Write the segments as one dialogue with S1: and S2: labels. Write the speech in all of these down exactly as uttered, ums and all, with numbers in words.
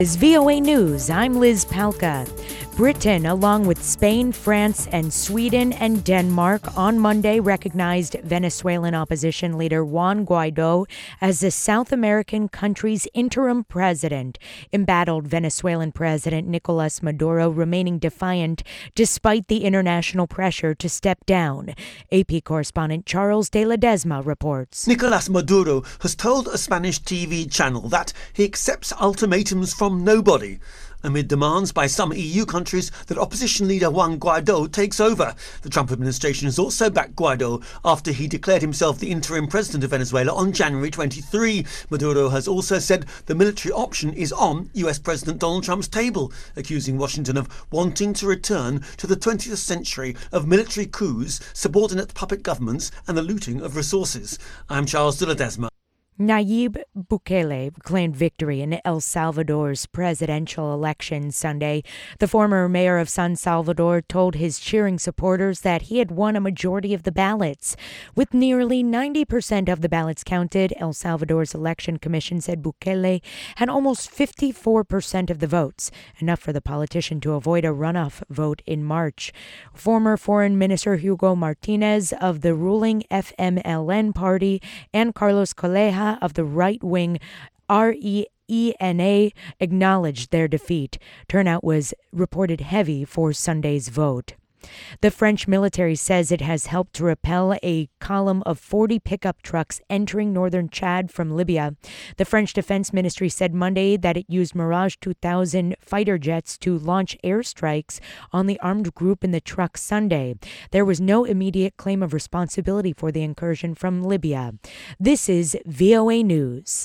S1: Is V O A News. I'm Liz Palka. Britain, along with Spain, France, and Sweden and Denmark, on Monday recognized Venezuelan opposition leader Juan Guaido as the South American country's interim president. Embattled Venezuelan President Nicolas Maduro remaining defiant despite the international pressure to step down. A P correspondent Charles de Ledesma reports.
S2: Nicolas Maduro has told a Spanish T V channel that he accepts ultimatums from nobody, amid demands by some E U countries that opposition leader Juan Guaido takes over. The Trump administration has also backed Guaido after he declared himself the interim president of Venezuela on January twenty-third. Maduro has also said the military option is on U S President Donald Trump's table, accusing Washington of wanting to return to the twentieth century of military coups, subordinate puppet governments and the looting of resources. I'm Charles de Ledesma.
S1: Nayib Bukele claimed victory in El Salvador's presidential election Sunday. The former mayor of San Salvador told his cheering supporters that he had won a majority of the ballots. With nearly ninety percent of the ballots counted, El Salvador's election commission said Bukele had almost fifty-four percent of the votes, enough for the politician to avoid a runoff vote in March. Former Foreign Minister Hugo Martinez of the ruling F M L N party and Carlos Colleja of the right-wing R E E N A acknowledged their defeat. Turnout was reported heavy for Sunday's vote. The French military says it has helped to repel a column of forty pickup trucks entering northern Chad from Libya. The French Defense Ministry said Monday that it used Mirage two thousand fighter jets to launch airstrikes on the armed group in the trucks Sunday. There was no immediate claim of responsibility for the incursion from Libya. This is V O A News.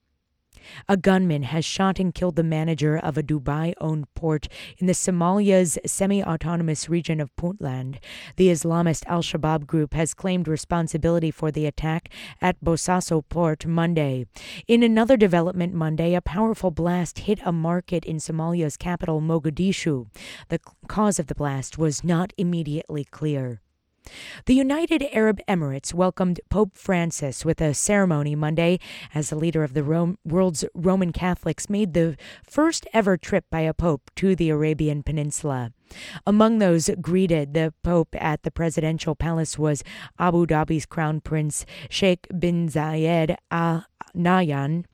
S1: A gunman has shot and killed the manager of a Dubai-owned port in the Somalia's semi-autonomous region of Puntland. The Islamist al-Shabaab group has claimed responsibility for the attack at Bosaso port Monday. In another development Monday, a powerful blast hit a market in Somalia's capital, Mogadishu. The cause of the blast was not immediately clear. The United Arab Emirates welcomed Pope Francis with a ceremony Monday as the leader of the Rome, world's Roman Catholics made the first ever trip by a pope to the Arabian Peninsula. Among those greeted the Pope at the presidential palace was Abu Dhabi's Crown Prince Sheikh bin Zayed Al Nahyan.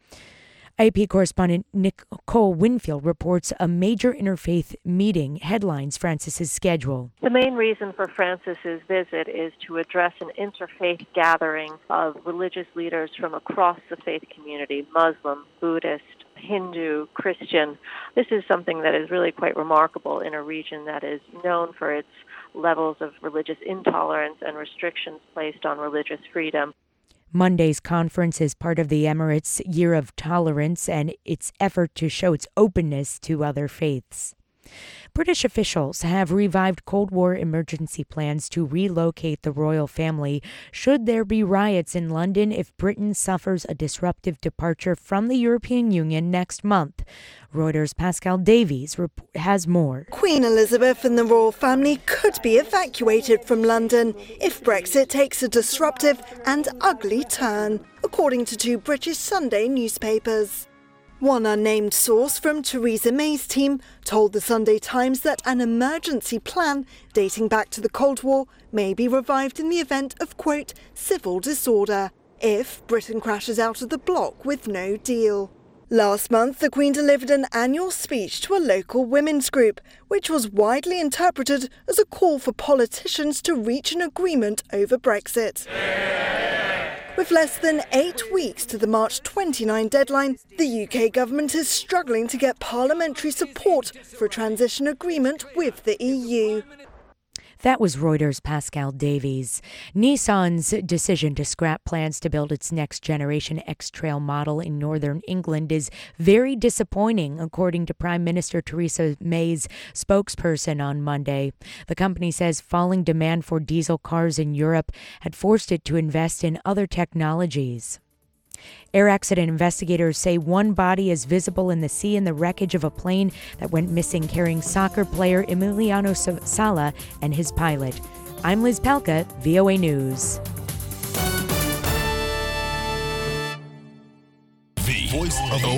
S1: A P correspondent Nicole Winfield reports a major interfaith meeting headlines Francis's schedule.
S3: The main reason for Francis's visit is to address an interfaith gathering of religious leaders from across the faith community, Muslim, Buddhist, Hindu, Christian. This is something that is really quite remarkable in a region that is known for its levels of religious intolerance and restrictions placed on religious freedom.
S1: Monday's conference is part of the Emirates' Year of Tolerance and its effort to show its openness to other faiths. British officials have revived Cold War emergency plans to relocate the royal family should there be riots in London if Britain suffers a disruptive departure from the European Union next month. Reuters' Pascal Davies has more.
S4: Queen Elizabeth and the royal family could be evacuated from London if Brexit takes a disruptive and ugly turn, according to two British Sunday newspapers. One unnamed source from Theresa May's team told the Sunday Times that an emergency plan dating back to the Cold War may be revived in the event of, quote, civil disorder, if Britain crashes out of the bloc with no deal. Last month, the Queen delivered an annual speech to a local women's group, which was widely interpreted as a call for politicians to reach an agreement over Brexit. With less than eight weeks to the March twenty-ninth deadline, the U K government is struggling to get parliamentary support for a transition agreement with the E U.
S1: That was Reuters' Pascal Davies. Nissan's decision to scrap plans to build its next-generation X-Trail model in northern England is very disappointing, according to Prime Minister Theresa May's spokesperson on Monday. The company says falling demand for diesel cars in Europe had forced it to invest in other technologies. Air accident investigators say one body is visible in the sea in the wreckage of a plane that went missing carrying soccer player Emiliano Sala and his pilot. I'm Liz Palka, V O A News.
S5: The Voice of